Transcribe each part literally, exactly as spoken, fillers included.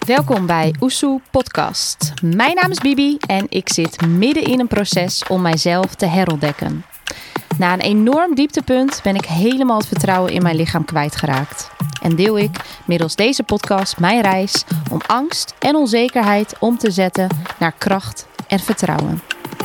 Welkom bij Oesoe Podcast. Mijn naam is Bibi en ik zit midden in een proces om mijzelf te herontdekken. Na een enorm dieptepunt ben ik helemaal het vertrouwen in mijn lichaam kwijtgeraakt. En deel ik middels deze podcast mijn reis om angst en onzekerheid om te zetten naar kracht en vertrouwen.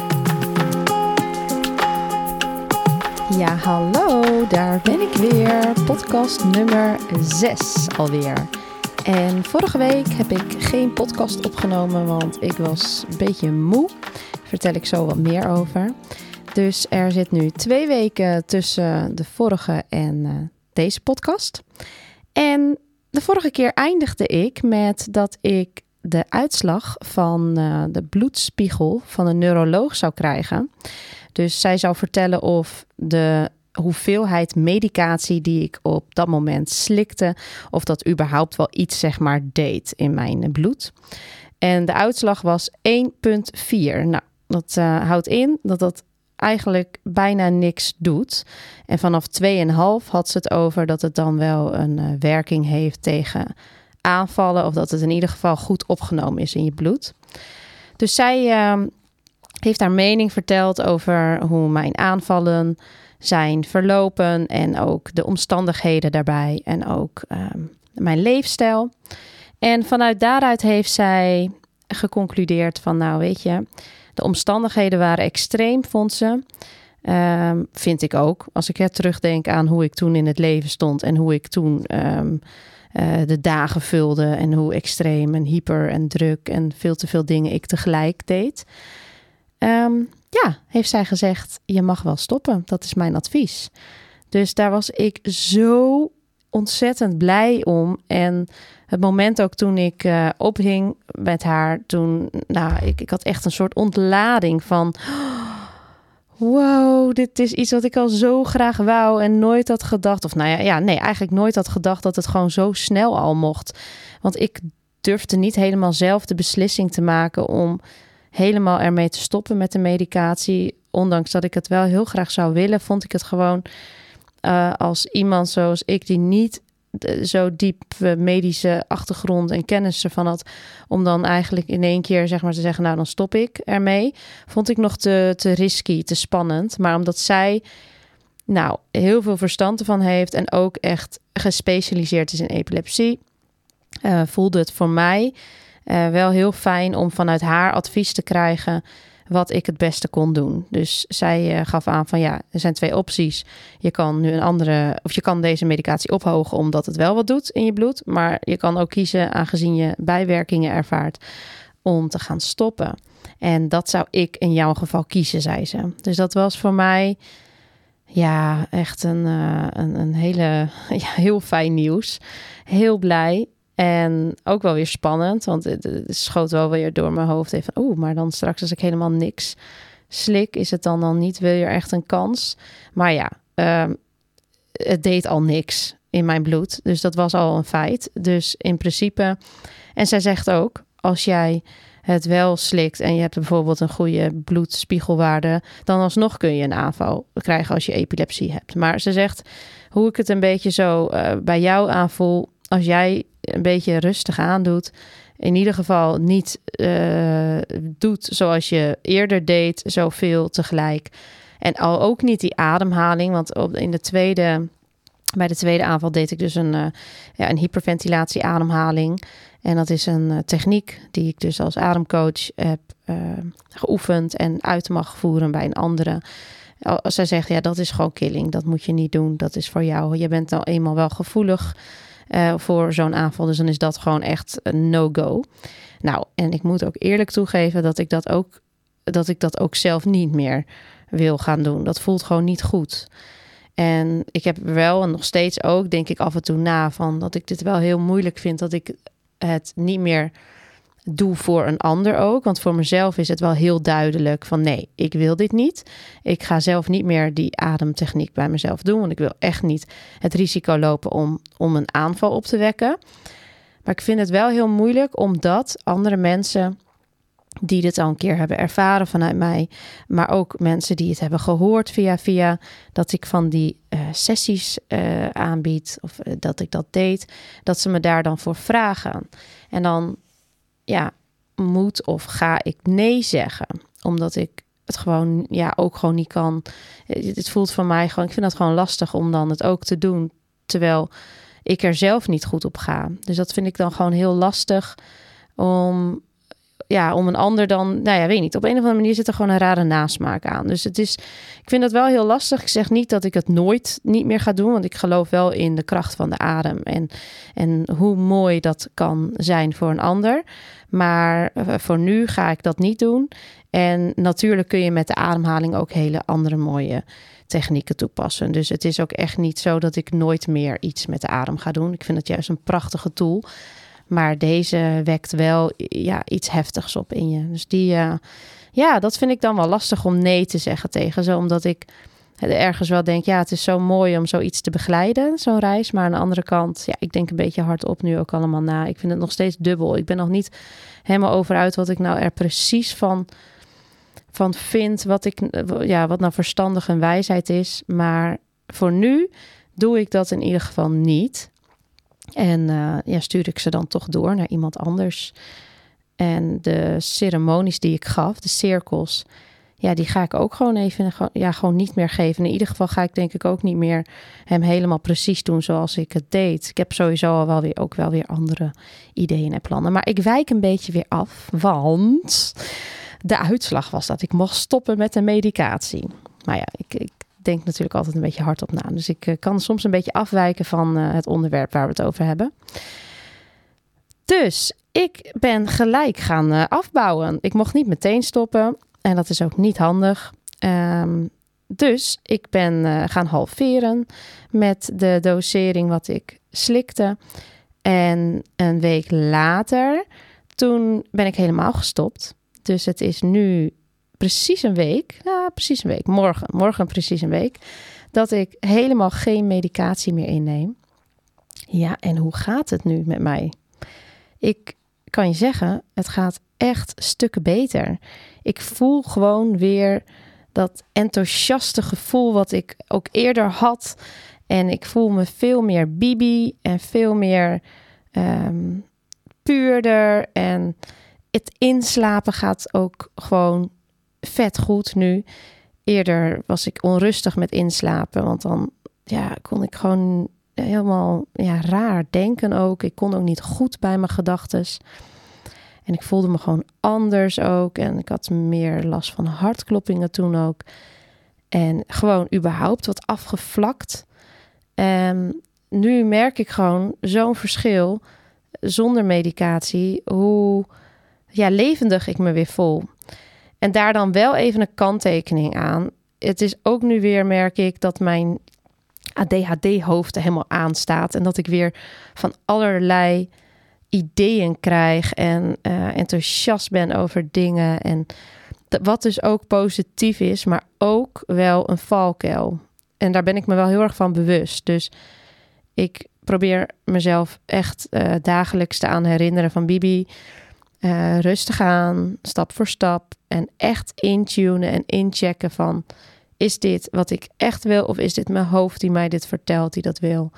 Ja, hallo, daar ben ik weer. Podcast nummer zes alweer. En vorige week heb ik geen podcast opgenomen, want ik was een beetje moe. Daar vertel ik zo wat meer over. Dus er zit nu twee weken tussen de vorige en uh, deze podcast. En de vorige keer eindigde ik met dat ik de uitslag van uh, de bloedspiegel van een neuroloog zou krijgen. Dus zij zou vertellen of de hoeveelheid medicatie die ik op dat moment slikte, of dat überhaupt wel iets zeg maar deed in mijn bloed. En de uitslag was één komma vier. Nou, dat uh, houdt in dat dat eigenlijk bijna niks doet. En vanaf twee komma vijf had ze het over dat het dan wel een uh, werking heeft tegen aanvallen, of dat het in ieder geval goed opgenomen is in je bloed. Dus zij uh, heeft haar mening verteld over hoe mijn aanvallen zijn verlopen en ook de omstandigheden daarbij en ook um, mijn leefstijl. En vanuit daaruit heeft zij geconcludeerd van nou weet je, de omstandigheden waren extreem, vond ze. Um, vind ik ook. Als ik hè, terugdenk aan hoe ik toen in het leven stond en hoe ik toen um, uh, de dagen vulde en hoe extreem en hyper en druk en veel te veel dingen ik tegelijk deed. Um, ja, heeft zij gezegd, je mag wel stoppen. Dat is mijn advies. Dus daar was ik zo ontzettend blij om. En het moment ook toen ik uh, ophing met haar, toen, nou, ik, ik had echt een soort ontlading van, wow, dit is iets wat ik al zo graag wou en nooit had gedacht. Of nou ja, ja, nee, eigenlijk nooit had gedacht dat het gewoon zo snel al mocht. Want ik durfde niet helemaal zelf de beslissing te maken om helemaal ermee te stoppen met de medicatie. Ondanks dat ik het wel heel graag zou willen, vond ik het gewoon uh, als iemand zoals ik, die niet uh, zo diep uh, medische achtergrond en kennis ervan had, om dan eigenlijk in één keer zeg maar te zeggen, nou dan stop ik ermee, vond ik nog te, te risky, te spannend. Maar omdat zij nou heel veel verstand ervan heeft en ook echt gespecialiseerd is in epilepsie, uh, voelde het voor mij Uh, wel heel fijn om vanuit haar advies te krijgen wat ik het beste kon doen. Dus zij uh, gaf aan van ja, er zijn twee opties. Je kan nu een andere, of je kan deze medicatie ophogen omdat het wel wat doet in je bloed. Maar je kan ook kiezen, aangezien je bijwerkingen ervaart, om te gaan stoppen. En dat zou ik in jouw geval kiezen, zei ze. Dus dat was voor mij ja echt een, uh, een, een hele ja, heel fijn nieuws. Heel blij. En ook wel weer spannend, want het, het schoot wel weer door mijn hoofd even. Oeh, maar dan straks als ik helemaal niks slik, is het dan dan niet weer echt een kans? Maar ja, um, het deed al niks in mijn bloed. Dus dat was al een feit. Dus in principe, en zij zegt ook, als jij het wel slikt en je hebt bijvoorbeeld een goede bloedspiegelwaarde, dan alsnog kun je een aanval krijgen als je epilepsie hebt. Maar ze zegt, hoe ik het een beetje zo uh, bij jou aanvoel, als jij een beetje rustig aandoet, in ieder geval niet uh, doet zoals je eerder deed, zoveel tegelijk. En al ook niet die ademhaling, want op, in de tweede, bij de tweede aanval deed ik dus een, uh, ja, een hyperventilatie ademhaling. En dat is een uh, techniek die ik dus als ademcoach heb uh, geoefend en uit mag voeren bij een andere. Als zij zegt, ja, dat is gewoon killing, dat moet je niet doen, dat is voor jou. Je bent nou eenmaal wel gevoelig Uh, voor zo'n aanval. Dus dan is dat gewoon echt een no-go. Nou, en ik moet ook eerlijk toegeven dat ik dat ook, dat ik dat ook zelf niet meer wil gaan doen. Dat voelt gewoon niet goed. En ik heb wel en nog steeds ook, denk ik af en toe na, van dat ik dit wel heel moeilijk vind, dat ik het niet meer doe voor een ander ook. Want voor mezelf is het wel heel duidelijk van nee, ik wil dit niet. Ik ga zelf niet meer die ademtechniek bij mezelf doen. Want ik wil echt niet het risico lopen om, om een aanval op te wekken. Maar ik vind het wel heel moeilijk omdat andere mensen die dit al een keer hebben ervaren vanuit mij, maar ook mensen die het hebben gehoord via via, dat ik van die uh, sessies uh, aanbied of uh, dat ik dat deed, dat ze me daar dan voor vragen. En dan ja, moet of ga ik nee zeggen. Omdat ik het gewoon, ja, ook gewoon niet kan. Het voelt voor mij gewoon, ik vind dat gewoon lastig om dan het ook te doen. Terwijl ik er zelf niet goed op ga. Dus dat vind ik dan gewoon heel lastig om, ja, om een ander dan, nou ja, weet niet. Op een of andere manier zit er gewoon een rare nasmaak aan. Dus het is, ik vind dat wel heel lastig. Ik zeg niet dat ik het nooit niet meer ga doen, want ik geloof wel in de kracht van de adem en, en hoe mooi dat kan zijn voor een ander. Maar voor nu ga ik dat niet doen. En natuurlijk kun je met de ademhaling ook hele andere mooie technieken toepassen. Dus het is ook echt niet zo dat ik nooit meer iets met de adem ga doen. Ik vind het juist een prachtige tool. Maar deze wekt wel, ja, iets heftigs op in je. Dus die, uh, ja, dat vind ik dan wel lastig om nee te zeggen tegen zo. Omdat ik ergens wel denk, ja, het is zo mooi om zoiets te begeleiden, zo'n reis. Maar aan de andere kant, ja, ik denk een beetje hardop nu ook allemaal na. Ik vind het nog steeds dubbel. Ik ben nog niet helemaal over uit wat ik nou er precies van, van vind. Wat, ik, ja, wat nou verstandig en wijsheid is. Maar voor nu doe ik dat in ieder geval niet. En uh, ja, stuur ik ze dan toch door naar iemand anders. En de ceremonies die ik gaf, de cirkels, ja, die ga ik ook gewoon even, ja, gewoon niet meer geven. In ieder geval ga ik denk ik ook niet meer hem helemaal precies doen zoals ik het deed. Ik heb sowieso al wel weer, ook wel weer andere ideeën en plannen. Maar ik wijk een beetje weer af, want de uitslag was dat ik mocht stoppen met de medicatie. Maar ja, ik, ik denk natuurlijk altijd een beetje hardop na. Dus ik uh, kan soms een beetje afwijken van uh, het onderwerp waar we het over hebben. Dus ik ben gelijk gaan uh, afbouwen. Ik mocht niet meteen stoppen. En dat is ook niet handig. Um, dus ik ben uh, gaan halveren met de dosering wat ik slikte. En een week later, toen ben ik helemaal gestopt. Dus het is nu precies een week, ja, precies een week, morgen, morgen precies een week, dat ik helemaal geen medicatie meer inneem. Ja, en hoe gaat het nu met mij? Ik kan je zeggen, het gaat echt stukken beter. Ik voel gewoon weer dat enthousiaste gevoel wat ik ook eerder had. En ik voel me veel meer Bibi en veel meer um, puurder. En het inslapen gaat ook gewoon vet goed nu. Eerder was ik onrustig met inslapen, want dan ja, kon ik gewoon helemaal ja, raar denken ook. Ik kon ook niet goed bij mijn gedachtes. En ik voelde me gewoon anders ook. En ik had meer last van hartkloppingen toen ook. En gewoon überhaupt wat afgevlakt. En nu merk ik gewoon zo'n verschil zonder medicatie. Hoe ja, levendig ik me weer voel. En daar dan wel even een kanttekening aan. Het is ook nu weer, merk ik, dat mijn A D H D-hoofd er helemaal aanstaat. En dat ik weer van allerlei ideeën krijg en uh, enthousiast ben over dingen. En d- wat dus ook positief is, maar ook wel een valkuil. En daar ben ik me wel heel erg van bewust. Dus ik probeer mezelf echt uh, dagelijks te aan herinneren van Bibi, uh, rustig aan, stap voor stap. En echt intunen en inchecken van, is dit wat ik echt wil? Of is dit mijn hoofd die mij dit vertelt, die dat wil?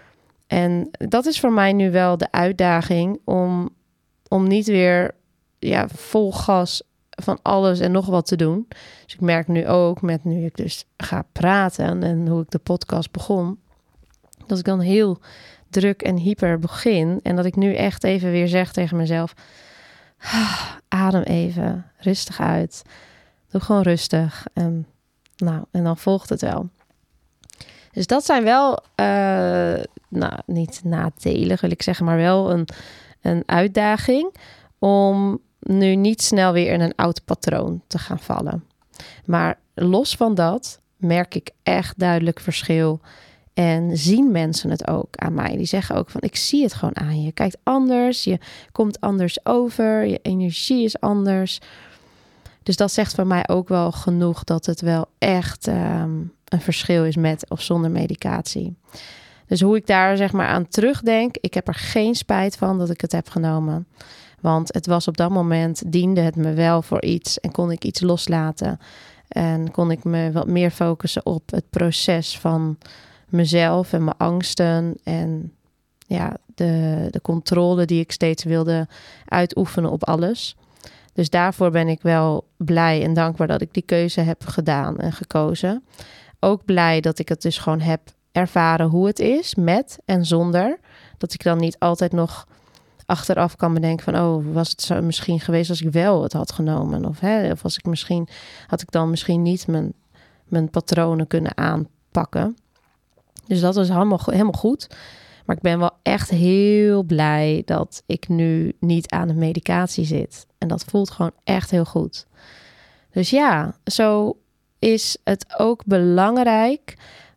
En dat is voor mij nu wel de uitdaging om, om niet weer ja, vol gas van alles en nog wat te doen. Dus ik merk nu ook, met nu ik dus ga praten en hoe ik de podcast begon, dat ik dan heel druk en hyper begin. En dat ik nu echt even weer zeg tegen mezelf, adem even, rustig uit. Doe gewoon rustig. En, nou, en dan volgt het wel. Dus dat zijn wel, uh, nou, niet nadelig wil ik zeggen, maar wel een, een uitdaging om nu niet snel weer in een oud patroon te gaan vallen. Maar los van dat merk ik echt duidelijk verschil. En zien mensen het ook aan mij. Die zeggen ook van, ik zie het gewoon aan je. Je kijkt anders, je komt anders over, je energie is anders. Dus dat zegt voor mij ook wel genoeg dat het wel echt um, een verschil is met of zonder medicatie. Dus hoe ik daar zeg maar aan terugdenk, ik heb er geen spijt van dat ik het heb genomen. Want het was op dat moment, diende het me wel voor iets en kon ik iets loslaten. En kon ik me wat meer focussen op het proces van mezelf en mijn angsten. En ja, de, de controle die ik steeds wilde uitoefenen op alles. Dus daarvoor ben ik wel blij en dankbaar dat ik die keuze heb gedaan en gekozen. Ook blij dat ik het dus gewoon heb ervaren hoe het is, met en zonder. Dat ik dan niet altijd nog achteraf kan bedenken van, oh, was het zo misschien geweest als ik wel het had genomen? Of, hè, of was ik misschien, had ik dan misschien niet mijn, mijn patronen kunnen aanpakken? Dus dat was helemaal, helemaal goed. Maar ik ben wel echt heel blij dat ik nu niet aan de medicatie zit. En dat voelt gewoon echt heel goed. Dus ja, zo is het ook belangrijk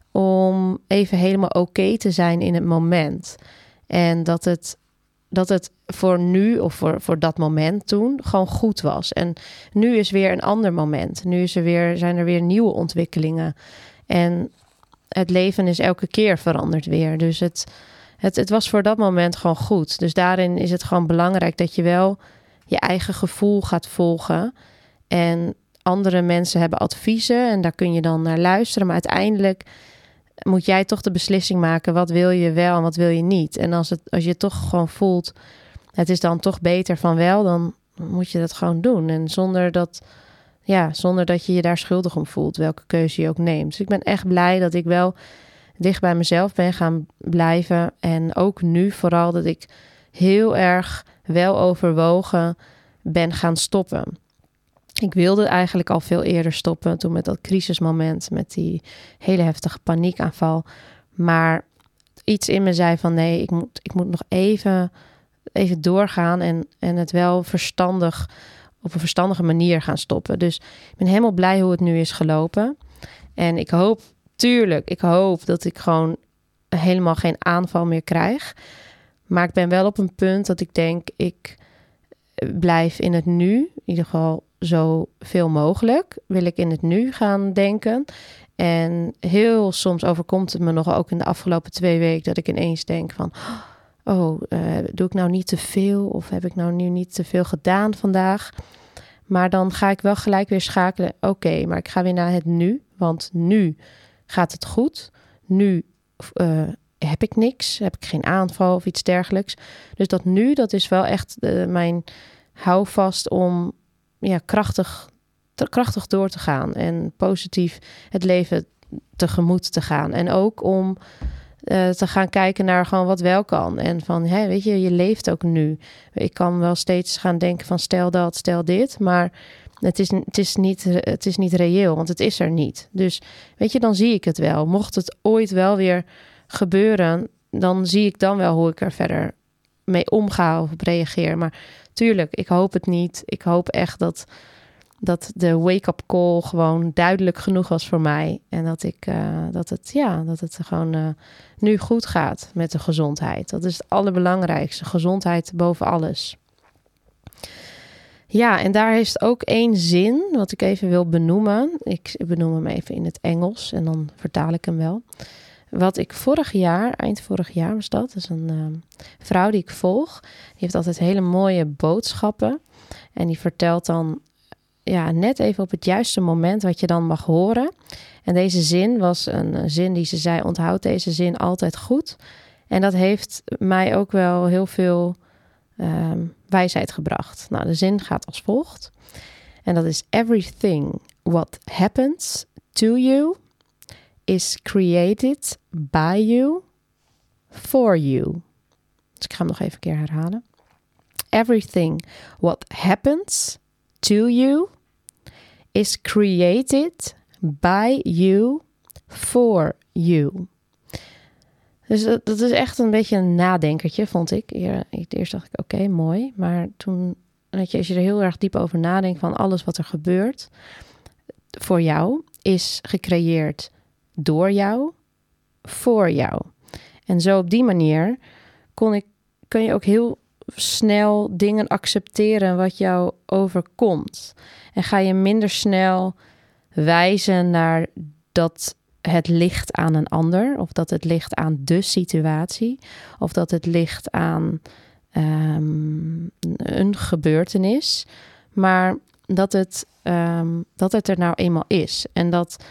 om even helemaal oké te zijn in het moment. En dat het, dat het voor nu of voor, voor dat moment toen gewoon goed was. En nu is weer een ander moment. Nu is er weer, zijn er weer nieuwe ontwikkelingen. En het leven is elke keer veranderd weer. Dus het, het, het was voor dat moment gewoon goed. Dus daarin is het gewoon belangrijk dat je wel je eigen gevoel gaat volgen. En andere mensen hebben adviezen en daar kun je dan naar luisteren. Maar uiteindelijk moet jij toch de beslissing maken. Wat wil je wel en wat wil je niet? En als, het, als je toch gewoon voelt, het is dan toch beter van wel, dan moet je dat gewoon doen. En zonder dat, ja, zonder dat je je daar schuldig om voelt, welke keuze je ook neemt. Dus ik ben echt blij dat ik wel dicht bij mezelf ben gaan blijven. En ook nu vooral dat ik heel erg wel overwogen ben gaan stoppen. Ik wilde eigenlijk al veel eerder stoppen, toen met dat crisismoment, met die hele heftige paniekaanval. Maar iets in me zei van nee, ik moet, ik moet nog even, even doorgaan en, en het wel verstandig, op een verstandige manier gaan stoppen. Dus ik ben helemaal blij hoe het nu is gelopen. En ik hoop, tuurlijk, ik hoop dat ik gewoon helemaal geen aanval meer krijg. Maar ik ben wel op een punt dat ik denk, ik blijf in het nu, in ieder geval zoveel mogelijk, wil ik in het nu gaan denken. En heel soms overkomt het me nog ook in de afgelopen twee weken dat ik ineens denk van, oh, uh, doe ik nou niet te veel? Of heb ik nou nu niet te veel gedaan vandaag? Maar dan ga ik wel gelijk weer schakelen. Oké, okay, maar ik ga weer naar het nu, want nu gaat het goed. Nu uh, heb ik niks, heb ik geen aanval of iets dergelijks. Dus dat nu, dat is wel echt uh, mijn houvast om ja, krachtig, te, krachtig door te gaan en positief het leven tegemoet te gaan. En ook om uh, te gaan kijken naar gewoon wat wel kan. En van, hè, weet je, je leeft ook nu. Ik kan wel steeds gaan denken van stel dat, stel dit, maar het is, het is, niet, het is niet reëel, want het is er niet. Dus weet je, dan zie ik het wel. Mocht het ooit wel weer gebeuren, dan zie ik dan wel hoe ik er verder mee omga of op reageer. Maar tuurlijk, ik hoop het niet. Ik hoop echt dat, dat de wake-up call gewoon duidelijk genoeg was voor mij. En dat, ik, uh, dat, het, ja, dat het gewoon uh, nu goed gaat met de gezondheid. Dat is het allerbelangrijkste. Gezondheid boven alles. Ja, en daar heeft ook één zin wat ik even wil benoemen. Ik benoem hem even in het Engels en dan vertaal ik hem wel. Wat ik vorig jaar, eind vorig jaar was dat, dat is een uh, vrouw die ik volg. Die heeft altijd hele mooie boodschappen. En die vertelt dan ja, net even op het juiste moment wat je dan mag horen. En deze zin was een, een zin die ze zei, onthoud deze zin altijd goed. En dat heeft mij ook wel heel veel um, wijsheid gebracht. Nou, de zin gaat als volgt. En dat is: everything what happens to you is created by you for you. Dus ik ga hem nog even een keer herhalen. Everything what happens to you is created by you for you. Dus dat, dat is echt een beetje een nadenkertje, vond ik. Eerst dacht ik, oké, okay, mooi. Maar toen, weet je, als je er heel erg diep over nadenkt van alles wat er gebeurt voor jou, is gecreëerd door jou, voor jou. En zo op die manier kon ik, kun je ook heel snel dingen accepteren wat jou overkomt. En ga je minder snel wijzen naar dat het ligt aan een ander, of dat het ligt aan de situatie, of dat het ligt aan um, een gebeurtenis, maar dat het, um, dat het er nou eenmaal is. En dat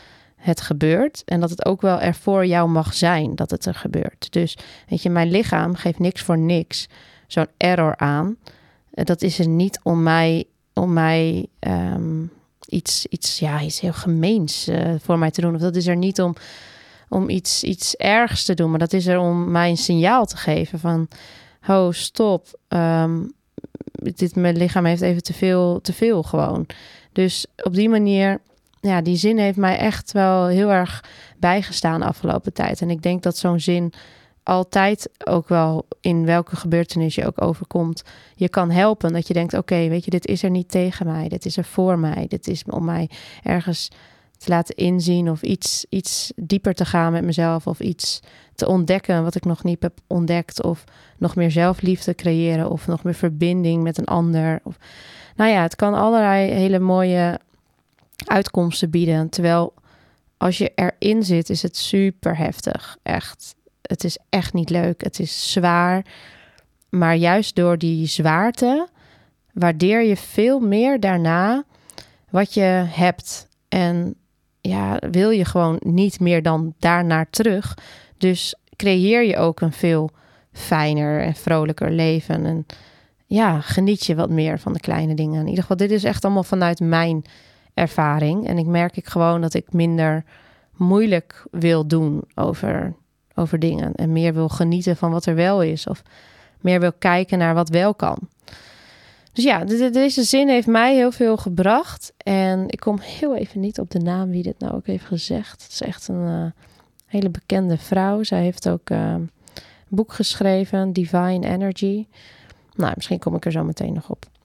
het gebeurt en dat het ook wel er voor jou mag zijn dat het er gebeurt. Dus weet je, mijn lichaam geeft niks voor niks zo'n error aan. Dat is er niet om mij, om mij um, iets, iets, ja, iets heel gemeens uh, voor mij te doen. Of dat is er niet om, om iets, iets ergs te doen, maar dat is er om mij een signaal te geven van, ho, stop. Um, dit, mijn lichaam heeft even te veel, te veel gewoon. Dus op die manier, ja, die zin heeft mij echt wel heel erg bijgestaan de afgelopen tijd. En ik denk dat zo'n zin altijd ook wel in welke gebeurtenis je ook overkomt, je kan helpen. Dat je denkt, oké, okay, weet je, dit is er niet tegen mij. Dit is er voor mij. Dit is om mij ergens te laten inzien of iets, iets dieper te gaan met mezelf of iets te ontdekken wat ik nog niet heb ontdekt of nog meer zelfliefde creëren of nog meer verbinding met een ander. Of, nou ja, het kan allerlei hele mooie uitkomsten bieden. Terwijl als je erin zit, is het super heftig. Echt. Het is echt niet leuk. Het is zwaar. Maar juist door die zwaarte waardeer je veel meer daarna wat je hebt. En ja, wil je gewoon niet meer dan daarnaar terug. Dus creëer je ook een veel fijner en vrolijker leven. En ja, geniet je wat meer van de kleine dingen. In ieder geval, dit is echt allemaal vanuit mijn ervaring. En ik merk ik gewoon dat ik minder moeilijk wil doen over, over dingen. En meer wil genieten van wat er wel is. Of meer wil kijken naar wat wel kan. Dus ja, de, deze zin heeft mij heel veel gebracht. En ik kom heel even niet op de naam wie dit nou ook heeft gezegd. Het is echt een uh, hele bekende vrouw. Zij heeft ook uh, een boek geschreven, Divine Energy. Nou, misschien kom ik er zo meteen nog op.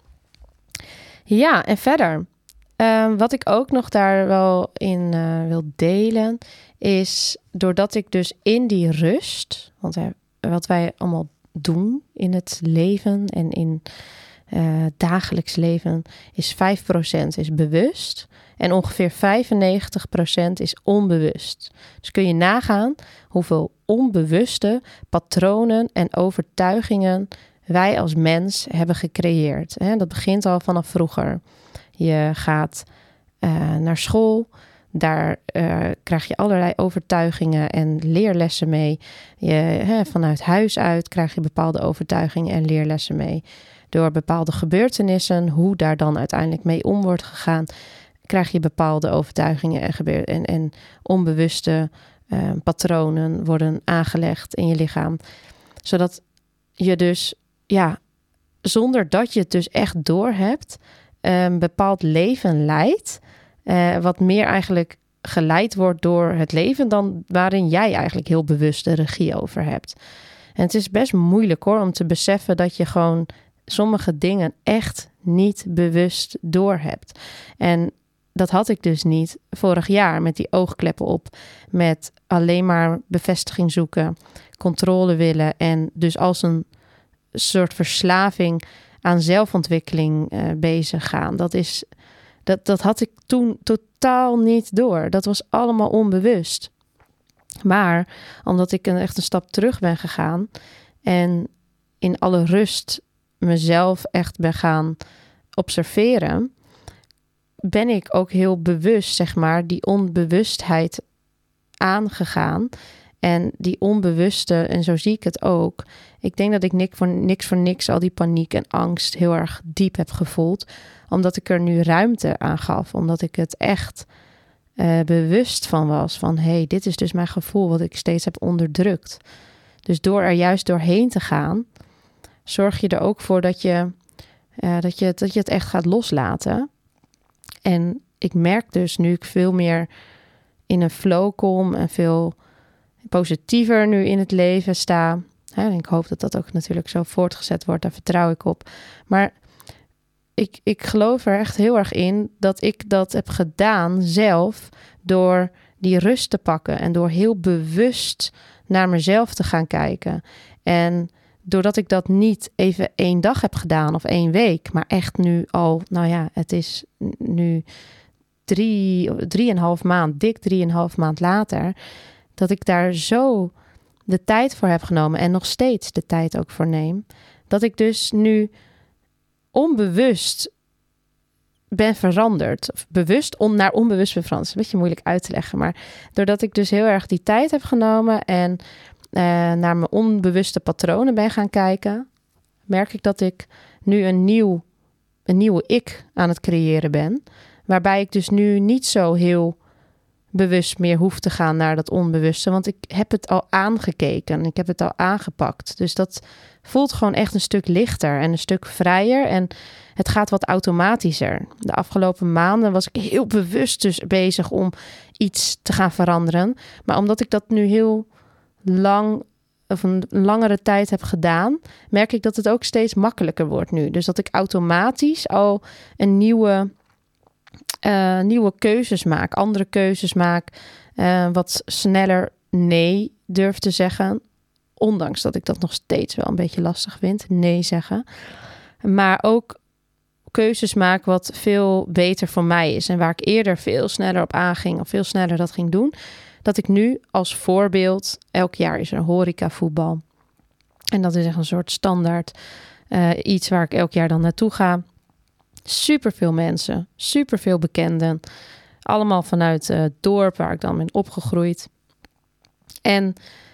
Ja, en verder. Uh, wat ik ook nog daar wel in uh, wil delen, is doordat ik dus in die rust, want uh, wat wij allemaal doen in het leven en in uh, dagelijks leven, is vijf procent is bewust en ongeveer vijfennegentig procent is onbewust. Dus kun je nagaan hoeveel onbewuste patronen en overtuigingen wij als mens hebben gecreëerd. Hè? Dat begint al vanaf vroeger. Je gaat uh, naar school, daar uh, krijg je allerlei overtuigingen en leerlessen mee. Je, hè, vanuit huis uit krijg je bepaalde overtuigingen en leerlessen mee. Door bepaalde gebeurtenissen, hoe daar dan uiteindelijk mee om wordt gegaan, krijg je bepaalde overtuigingen en, gebeur- en, en onbewuste uh, patronen worden aangelegd in je lichaam. Zodat je dus, ja, zonder dat je het dus echt doorhebt, een bepaald leven leidt, uh, wat meer eigenlijk geleid wordt door het leven dan waarin jij eigenlijk heel bewust de regie over hebt. En het is best moeilijk hoor, om te beseffen dat je gewoon sommige dingen echt niet bewust doorhebt. En dat had ik dus niet vorig jaar met die oogkleppen op, met alleen maar bevestiging zoeken, controle willen en dus als een soort verslaving aan zelfontwikkeling uh, bezig gaan. Dat is, dat, dat had ik toen totaal niet door. Dat was allemaal onbewust. Maar omdat ik een, echt een stap terug ben gegaan en in alle rust mezelf echt ben gaan observeren, ben ik ook heel bewust, zeg maar, die onbewustheid aangegaan. En die onbewuste, en zo zie ik het ook. Ik denk dat ik niks voor, niks voor niks al die paniek en angst heel erg diep heb gevoeld. Omdat ik er nu ruimte aan gaf. Omdat ik het echt uh, bewust van was. Van hé, hey, dit is dus mijn gevoel wat ik steeds heb onderdrukt. Dus door er juist doorheen te gaan, zorg je er ook voor dat je, uh, dat je, dat je het echt gaat loslaten. En ik merk dus nu ik veel meer in een flow kom en veel positiever nu in het leven sta. En ik hoop dat dat ook natuurlijk zo voortgezet wordt. Daar vertrouw ik op. Maar ik, ik geloof er echt heel erg in dat ik dat heb gedaan zelf door die rust te pakken en door heel bewust naar mezelf te gaan kijken. En doordat ik dat niet even één dag heb gedaan of één week, maar echt nu al, nou ja, het is nu drie, drieënhalf maand, dik drieënhalf maand later, dat ik daar zo de tijd voor heb genomen en nog steeds de tijd ook voor neem. Dat ik dus nu onbewust ben veranderd. Of bewust on, naar onbewust ben veranderd. Dat is een beetje moeilijk uit te leggen. Maar doordat ik dus heel erg die tijd heb genomen en uh, naar mijn onbewuste patronen ben gaan kijken, merk ik dat ik nu een, nieuw, een nieuwe ik aan het creëren ben. Waarbij ik dus nu niet zo heel bewust meer hoef te gaan naar dat onbewuste. Want ik heb het al aangekeken. Ik heb het al aangepakt. Dus dat voelt gewoon echt een stuk lichter en een stuk vrijer. En het gaat wat automatischer. De afgelopen maanden was ik heel bewust dus bezig om iets te gaan veranderen. Maar omdat ik dat nu heel lang of een langere tijd heb gedaan, merk ik dat het ook steeds makkelijker wordt nu. Dus dat ik automatisch al een nieuwe, uh, nieuwe keuzes maak, andere keuzes maak, uh, wat sneller nee durf te zeggen. Ondanks dat ik dat nog steeds wel een beetje lastig vind, nee zeggen. Maar ook keuzes maak wat veel beter voor mij is. En waar ik eerder veel sneller op aanging of veel sneller dat ging doen. Dat ik nu als voorbeeld, elk jaar is er horecavoetbal. En dat is echt een soort standaard uh, iets waar ik elk jaar dan naartoe ga. Superveel mensen, superveel bekenden. Allemaal vanuit uh, het dorp waar ik dan ben opgegroeid. En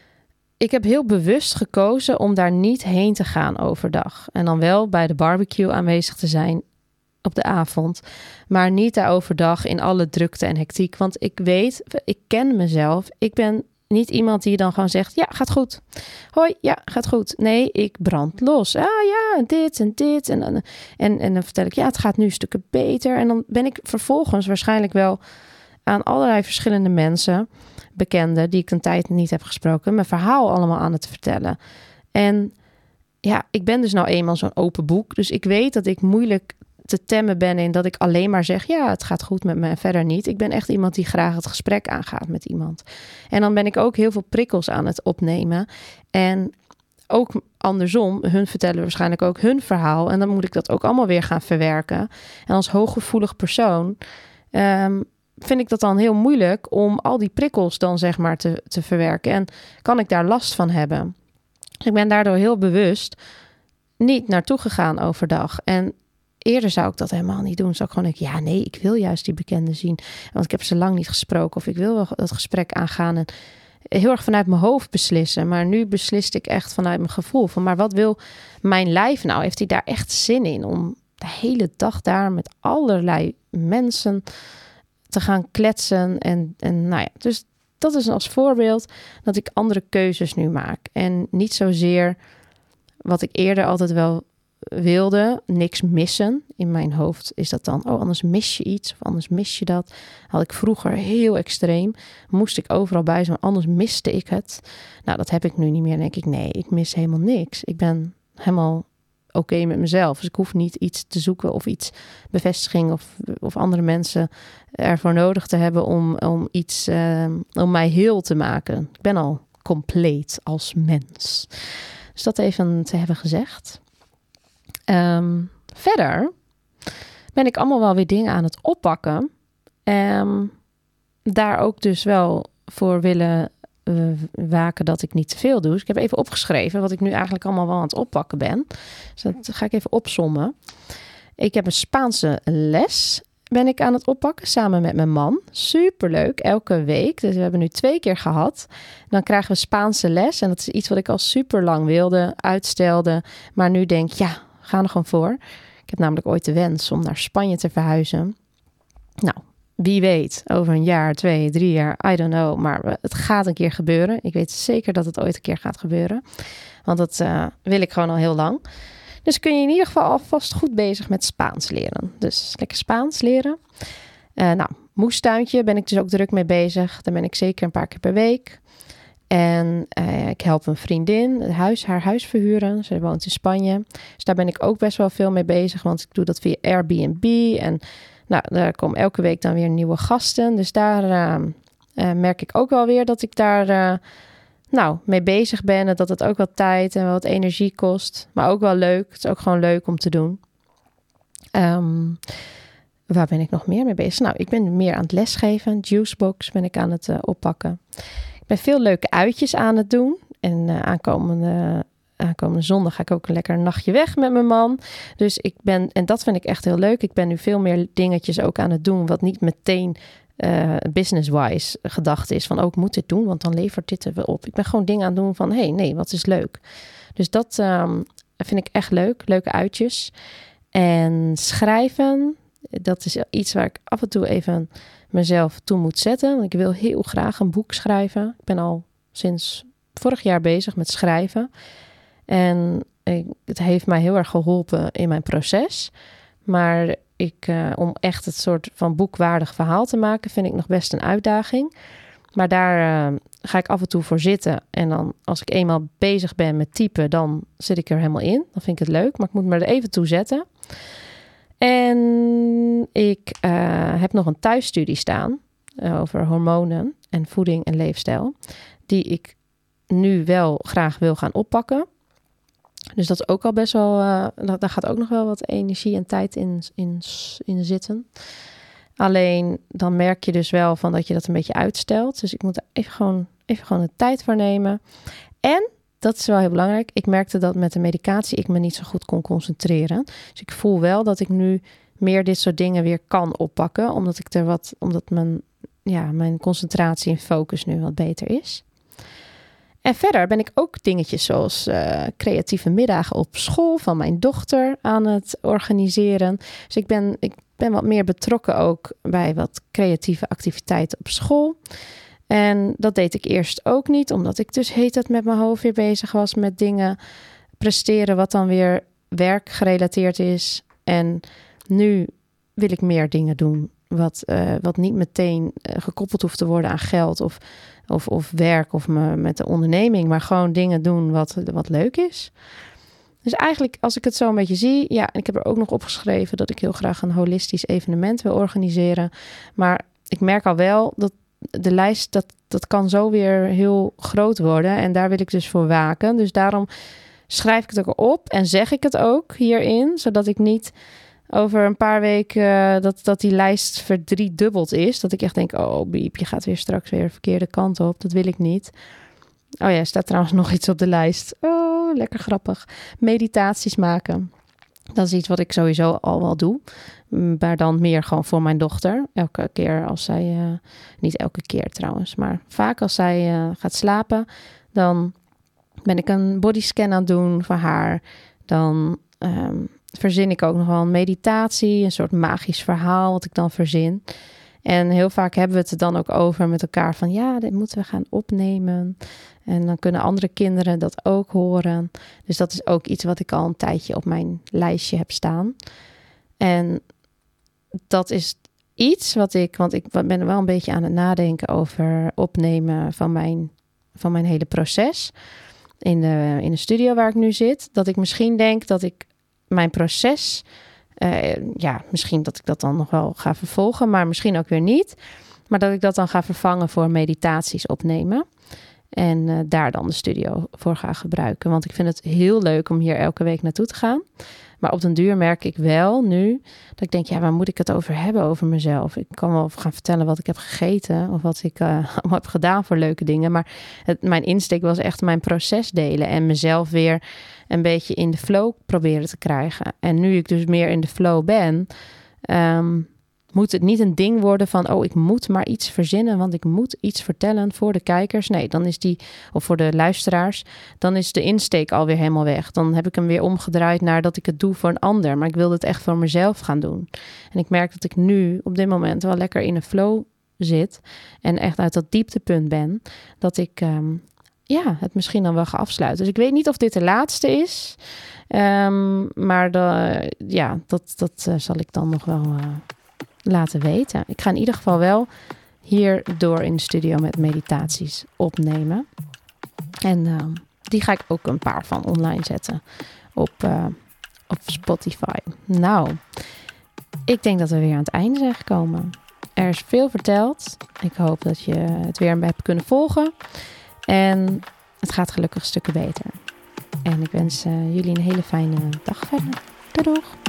ik heb heel bewust gekozen om daar niet heen te gaan overdag. En dan wel bij de barbecue aanwezig te zijn op de avond. Maar niet daar overdag in alle drukte en hectiek. Want ik weet, ik ken mezelf. Ik ben niet iemand die dan gewoon zegt, ja, gaat goed. Hoi, ja, gaat goed. Nee, ik brand los. Ah ja, dit en dit. En, en, en, en dan vertel ik, ja, het gaat nu stukken beter. En dan ben ik vervolgens waarschijnlijk wel aan allerlei verschillende mensen, bekenden, die ik een tijd niet heb gesproken, mijn verhaal allemaal aan het vertellen. En ja, ik ben dus nou eenmaal zo'n open boek. Dus ik weet dat ik moeilijk te temmen ben in dat ik alleen maar zeg, ja, het gaat goed met me en verder niet. Ik ben echt iemand die graag het gesprek aangaat met iemand. En dan ben ik ook heel veel prikkels aan het opnemen. En ook andersom, hun vertellen waarschijnlijk ook hun verhaal. En dan moet ik dat ook allemaal weer gaan verwerken. En als hooggevoelig persoon um, vind ik dat dan heel moeilijk om al die prikkels dan zeg maar te, te verwerken. En kan ik daar last van hebben? Ik ben daardoor heel bewust niet naartoe gegaan overdag. En eerder zou ik dat helemaal niet doen. Zou ik gewoon denken, ja nee, ik wil juist die bekenden zien. Want ik heb ze lang niet gesproken. Of ik wil wel dat gesprek aangaan. En heel erg vanuit mijn hoofd beslissen. Maar nu besliste ik echt vanuit mijn gevoel. Van, maar wat wil mijn lijf nou? Heeft hij daar echt zin in? Om de hele dag daar met allerlei mensen te gaan kletsen. En, en nou ja, dus dat is als voorbeeld dat ik andere keuzes nu maak. En niet zozeer wat ik eerder altijd wel wilde, niks missen. In mijn hoofd is dat dan, oh, anders mis je iets of anders mis je dat. Had ik vroeger heel extreem. Moest ik overal bij zijn, anders miste ik het. Nou, dat heb ik nu niet meer. Dan denk ik, nee, ik mis helemaal niks. Ik ben helemaal oké okay met mezelf. Dus ik hoef niet iets te zoeken of iets bevestiging of, of andere mensen ervoor nodig te hebben om, om iets, uh, om mij heel te maken. Ik ben al compleet als mens. Dus dat even te hebben gezegd. Um, verder ben ik allemaal wel weer dingen aan het oppakken. Um, daar ook dus wel voor willen uh, waken dat ik niet te veel doe. Dus ik heb even opgeschreven wat ik nu eigenlijk allemaal wel aan het oppakken ben. Dus dat ga ik even opsommen. Ik heb een Spaanse les ben ik aan het oppakken samen met mijn man. Superleuk, elke week. Dus we hebben nu twee keer gehad. Dan krijgen we Spaanse les. En dat is iets wat ik al super lang wilde, uitstelde. Maar nu denk ik, ja, ga er gewoon voor. Ik heb namelijk ooit de wens om naar Spanje te verhuizen. Nou, wie weet, over een jaar, twee, drie jaar, I don't know. Maar het gaat een keer gebeuren. Ik weet zeker dat het ooit een keer gaat gebeuren. Want dat uh, wil ik gewoon al heel lang. Dus kun je in ieder geval alvast goed bezig met Spaans leren. Dus lekker Spaans leren. Uh, nou, moestuintje ben ik dus ook druk mee bezig. Daar ben ik zeker een paar keer per week. En uh, ik help een vriendin het huis, haar huis verhuren. Ze woont in Spanje. Dus daar ben ik ook best wel veel mee bezig. Want ik doe dat via Airbnb. En nou, daar komen elke week dan weer nieuwe gasten. Dus daar uh, uh, merk ik ook wel weer dat ik daar uh, nou, mee bezig ben. En dat het ook wat tijd en wat energie kost. Maar ook wel leuk. Het is ook gewoon leuk om te doen. Um, waar ben ik nog meer mee bezig? Nou, ik ben meer aan het lesgeven. Juicebox ben ik aan het uh, oppakken. Ik ben veel leuke uitjes aan het doen. En uh, aankomende, uh, aankomende zondag ga ik ook een lekker nachtje weg met mijn man. Dus ik ben, en dat vind ik echt heel leuk. Ik ben nu veel meer dingetjes ook aan het doen, wat niet meteen uh, business-wise gedacht is. Van, oh, ik moet dit doen, want dan levert dit er wel op. Ik ben gewoon dingen aan het doen van, hé, hey, nee, wat is leuk? Dus dat um, vind ik echt leuk. Leuke uitjes. En schrijven, dat is iets waar ik af en toe even mezelf toe moet zetten. Want ik wil heel graag een boek schrijven. Ik ben al sinds vorig jaar bezig met schrijven. En ik, het heeft mij heel erg geholpen in mijn proces. Maar ik, uh, om echt het soort van boekwaardig verhaal te maken, vind ik nog best een uitdaging. Maar daar uh, ga ik af en toe voor zitten. En dan als ik eenmaal bezig ben met typen, dan zit ik er helemaal in. Dan vind ik het leuk, maar ik moet me er even toe zetten. En ik uh, heb nog een thuisstudie staan uh, over hormonen en voeding en leefstijl, die ik nu wel graag wil gaan oppakken. Dus dat is ook al best wel, uh, daar gaat ook nog wel wat energie en tijd in, in, in zitten. Alleen dan merk je dus wel van dat je dat een beetje uitstelt. Dus ik moet er even gewoon, even gewoon de tijd voor nemen. En dat is wel heel belangrijk. Ik merkte dat met de medicatie ik me niet zo goed kon concentreren. Dus ik voel wel dat ik nu meer dit soort dingen weer kan oppakken. Omdat ik er wat, omdat mijn, ja, mijn concentratie en focus nu wat beter is. En verder ben ik ook dingetjes zoals uh, creatieve middagen op school van mijn dochter aan het organiseren. Dus ik ben, ik ben wat meer betrokken ook bij wat creatieve activiteiten op school. En dat deed ik eerst ook niet, omdat ik dus heet het met mijn hoofd weer bezig was met dingen presteren wat dan weer werkgerelateerd is. En nu wil ik meer dingen doen wat, uh, wat niet meteen uh, gekoppeld hoeft te worden aan geld of, of, of werk of me, met de onderneming, maar gewoon dingen doen wat, wat leuk is. Dus eigenlijk, als ik het zo een beetje zie, ja, en ik heb er ook nog opgeschreven dat ik heel graag een holistisch evenement wil organiseren. Maar ik merk al wel dat de lijst, dat, dat kan zo weer heel groot worden. En daar wil ik dus voor waken. Dus daarom schrijf ik het ook op en zeg ik het ook hierin, zodat ik niet over een paar weken uh, dat, dat die lijst verdriedubbeld is. Dat ik echt denk, oh biep, je gaat weer straks weer de verkeerde kant op. Dat wil ik niet. Oh ja, er staat trouwens nog iets op de lijst. Oh, lekker grappig. Meditaties maken. Dat is iets wat ik sowieso al wel doe. Maar dan meer gewoon voor mijn dochter. Elke keer als zij... Uh, niet elke keer trouwens. Maar vaak als zij uh, gaat slapen. Dan ben ik een bodyscan aan het doen voor haar. Dan um, verzin ik ook nog wel een meditatie. Een soort magisch verhaal wat ik dan verzin. En heel vaak hebben we het er dan ook over met elkaar. Van ja, dit moeten we gaan opnemen. En dan kunnen andere kinderen dat ook horen. Dus dat is ook iets wat ik al een tijdje op mijn lijstje heb staan. En dat is iets wat ik... Want ik ben er wel een beetje aan het nadenken over opnemen van mijn, van mijn hele proces. In de, in de studio waar ik nu zit. Dat ik misschien denk dat ik mijn proces... Uh, ja, misschien dat ik dat dan nog wel ga vervolgen. Maar misschien ook weer niet. Maar dat ik dat dan ga vervangen voor meditaties opnemen. En uh, daar dan de studio voor ga gebruiken. Want ik vind het heel leuk om hier elke week naartoe te gaan. Maar op den duur merk ik wel nu dat ik denk, ja, waar moet ik het over hebben over mezelf? Ik kan wel gaan vertellen wat ik heb gegeten of wat ik uh, allemaal heb gedaan voor leuke dingen. Maar het, mijn insteek was echt mijn proces delen en mezelf weer een beetje in de flow proberen te krijgen. En nu ik dus meer in de flow ben, um, moet het niet een ding worden van, oh, ik moet maar iets verzinnen, want ik moet iets vertellen voor de kijkers. Nee, dan is die, of voor de luisteraars, dan is de insteek alweer helemaal weg. Dan heb ik hem weer omgedraaid naar dat ik het doe voor een ander. Maar ik wilde het echt voor mezelf gaan doen. En ik merk dat ik nu op dit moment wel lekker in een flow zit en echt uit dat dieptepunt ben, dat ik um, ja, het misschien dan wel ga afsluiten. Dus ik weet niet of dit de laatste is, um, maar de, ja, dat, dat uh, zal ik dan nog wel... Uh, laten weten. Ik ga in ieder geval wel hier door in de studio met meditaties opnemen. En uh, die ga ik ook een paar van online zetten op, uh, op Spotify. Nou, ik denk dat we weer aan het einde zijn gekomen. Er is veel verteld. Ik hoop dat je het weer hebt kunnen volgen. En het gaat gelukkig stukken beter. En ik wens uh, jullie een hele fijne dag verder. Doei doeg!